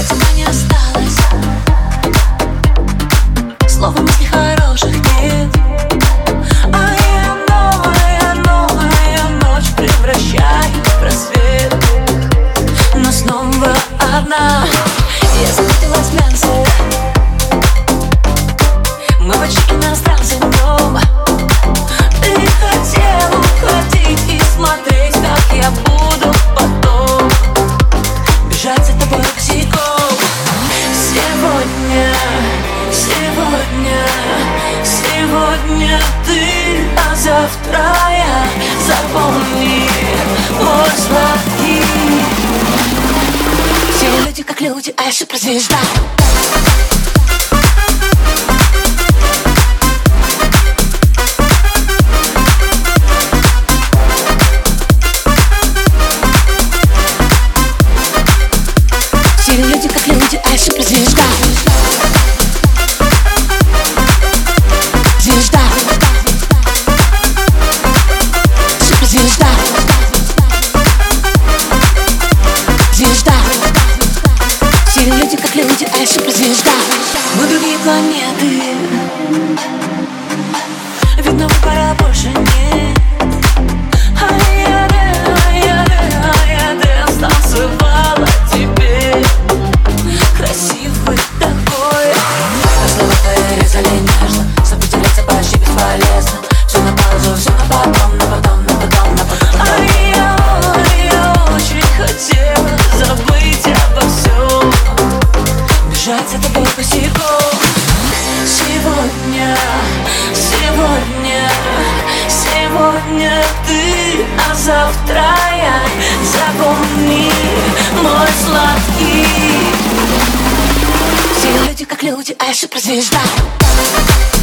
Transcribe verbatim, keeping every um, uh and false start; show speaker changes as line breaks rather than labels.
тебя не осталось. Слова мыслей хороших нет. А я новая, новая ночь превращаю в рассвет. Но снова одна. Я заметила глянцы. Мы почти иностранцы днем. Ты хотел уходить и смотреть, как я буду потом бежать за тобой босиком. Сегодня, сегодня, сегодня ты, а завтра я. Запомни, мой сладкий. Все люди как люди, а я суперзвезда. Все люди как люди, а я суперзвезда. Звезда. Суперзвезда. Звезда. Все люди как люди, а я суперзвезда. Мы другие планеты. Видно, выбора больше нет. Ай-яй-яй, ай-яй-яй, ай-яй-яй, станцевала тебе. Красивый такой. Слова твои резали нежно. С тобой делиться почти бесполезно. Все на паузу, все на потом, на потом, на потом, на потом. А я, я очень хотела забыть обо всем, бежать за тобой босиком. Сегодня, сегодня, сегодня ты, а завтра я. Запомни, мой сладкий. Все люди как люди, а я суперзвезда.